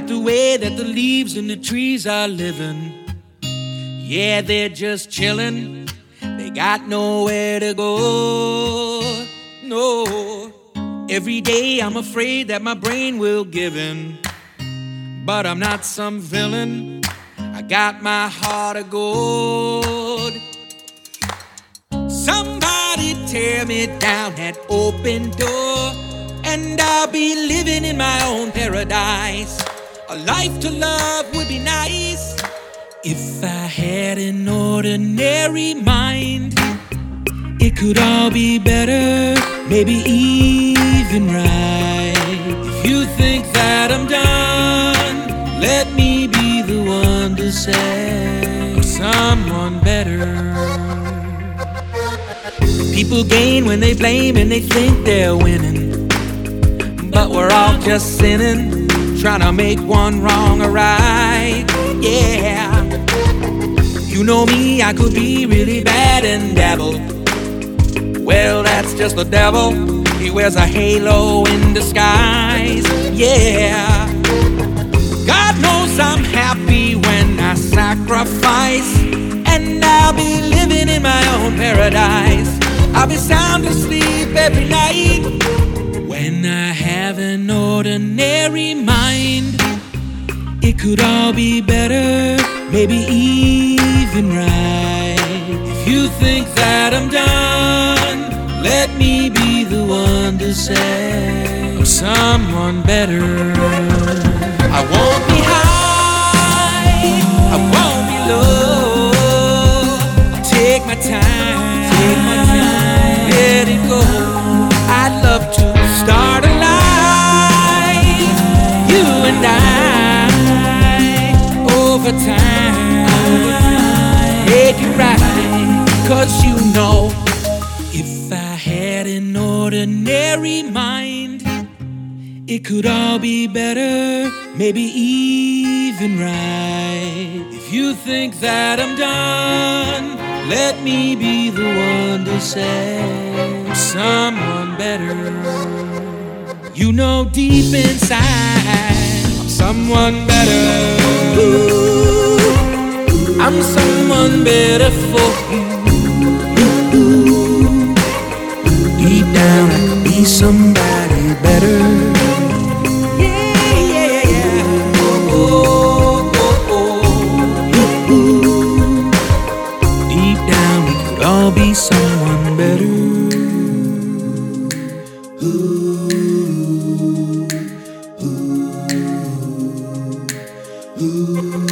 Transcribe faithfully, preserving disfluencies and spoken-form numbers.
like the way that the leaves in the trees are living. Yeah, they're just chilling. They got nowhere to go. No. Every day I'm afraid that my brain will give in. But I'm not some villain. I got my heart of gold. Somebody tear me down that open door, and I'll be living in my own paradise. A life to love would be nice if I had an ordinary mind. It could all be better, maybe even right. If you think that I'm done, let me be the one to say someone better. People gain when they blame and they think they're winning, but we're all just sinning, trying to make one wrong a right. Yeah. You know me, I could be really bad and dabble. Well, that's just the devil. He wears a halo in disguise. Yeah. God knows I'm happy when I sacrifice, and I'll be living in my own paradise. I'll be sound asleep every night when I have an ordinary mind. It could all be better, maybe even right. If you think that I'm done, let me be the one to say someone better. I won't be high, I won't be low. I'll take my time, take my time, let it go. I'd love to start a life, you and I, over time, make it right. Cause you know, if I had an ordinary mind, it could all be better, maybe even right. If you think that I'm done, let me be the one to say someone better. You know deep inside, I'm someone better. Ooh, I'm someone better for you. Ooh, deep down I could be somebody better. I'll be someone better. Ooh, ooh, ooh.